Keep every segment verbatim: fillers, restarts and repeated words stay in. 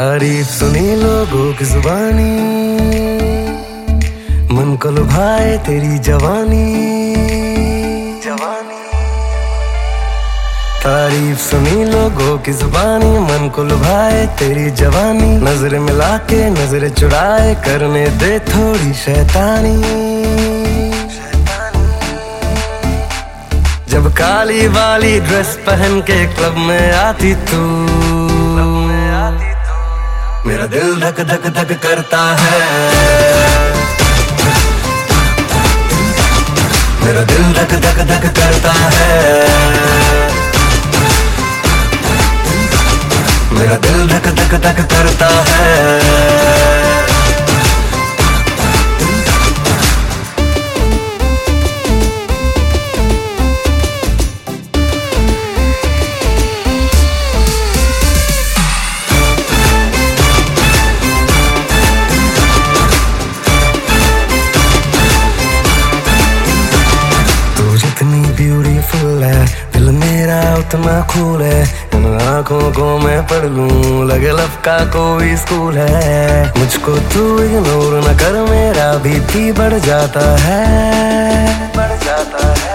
तारीफ सुनी लोगों की जुबानी, मन को लुभाए तेरी जवानी जवानी। तारीफ सुनी लोगों की जुबानी, मन को लुभाए तेरी जवानी। नजर मिला के नजर चुराए, करने दे थोड़ी शैतानी। जब काली वाली ड्रेस पहन के क्लब में आती तू, मेरा दिल धक धक धक करता है, मेरा दिल धक धक धक करता है, मेरा दिल धक धक धक करता है। ब्यूटीफुल है, दिल मेरा उतना कूल है। इन आँखों को मैं पढ़ लूं, लगे लब का कोई स्कूल है। मुझको तू इग्नोर न कर, मेरा बीपी बढ़ जाता है, बढ़ जाता है।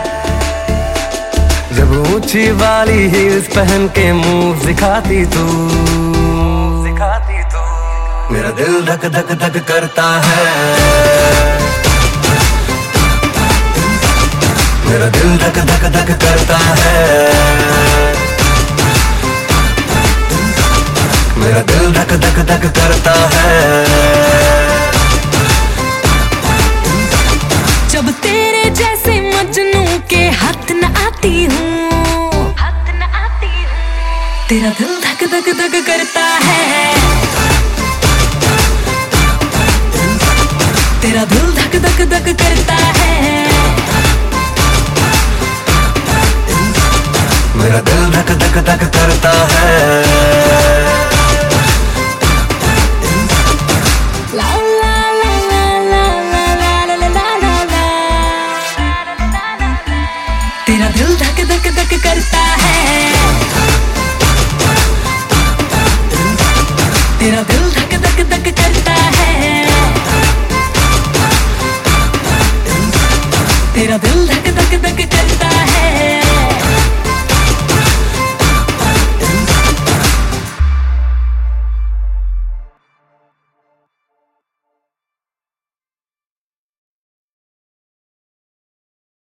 जब ऊंची वाली हील्स पहन के मूव दिखाती तू, दिखाती तू, मेरा दिल धक धक धक करता है, मेरा दिल धक धक धक करता है, मेरा दिल धक धक धक करता है। जब तेरे जैसे मजनू के हाथ न आती हूँ, हाथ न आती हूँ, तेरा दिल धक धक धक करता है, तेरा दिल धक धक धक करता है, मेरा दिल धक धक धक करता है।